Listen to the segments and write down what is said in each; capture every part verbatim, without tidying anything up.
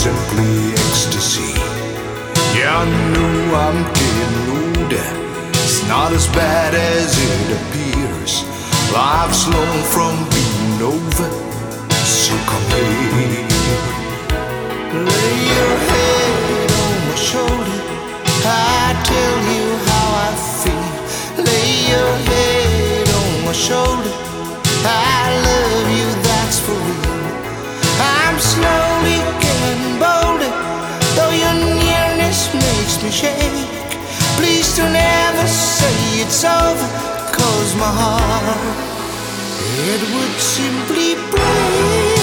simply ecstasy. Yeah, I know I'm getting older. It's not as bad as it appears. Life's long from being over, so come here. Lay your head on my shoulder, I tell you how I feel. Lay your head on my shoulder, I love you, that's for real. I'm slowly getting bolder, though your nearness makes me shake. Please don't ever say it's over, cause my heart, it would simply break.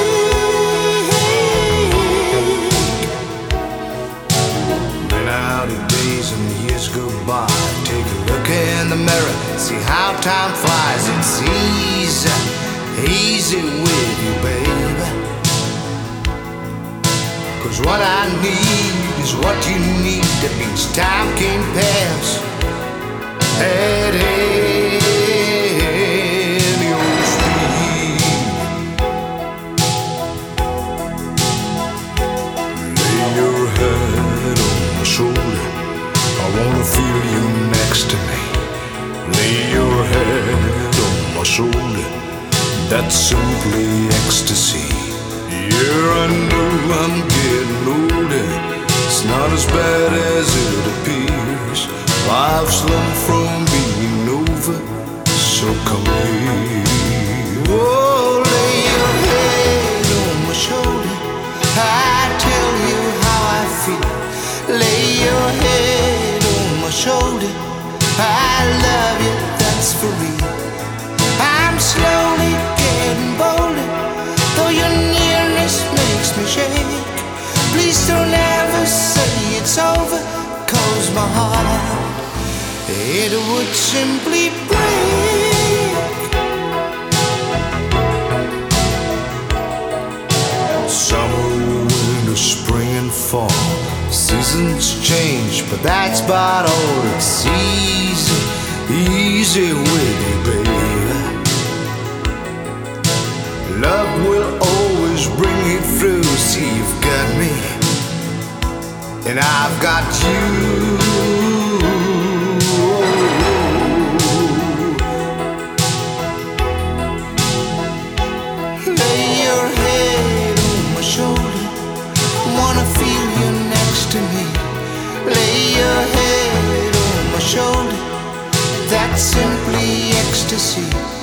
Been out of days and years go by. Take a look in the mirror, see how time flies. It's easy, easy with you, baby. Cause what I need is what you need. That means time can pass at any old speed. Lay your head on my shoulder, I wanna feel you next to me. Lay your head on my shoulder, that's simply ecstasy. Yeah, I know I'm getting older. It's not as bad as it appears. Life's long from being over, so come here. Oh, lay your head on my shoulder, I tell you how I feel. Lay your head on my shoulder, I love you, that's for real. I'm slowly getting bolder, though your nearness makes me shake. Please don't ever say it's over, cause my heart, it would simply break. Summer, winter, spring and fall, seasons change, but that's about all. It's easy, easy with you, baby. Love will always bring it through. See, you've got me, and I've got you. Lay your head on my shoulder, wanna feel you next to me. Lay your head on my shoulder, that's simply ecstasy.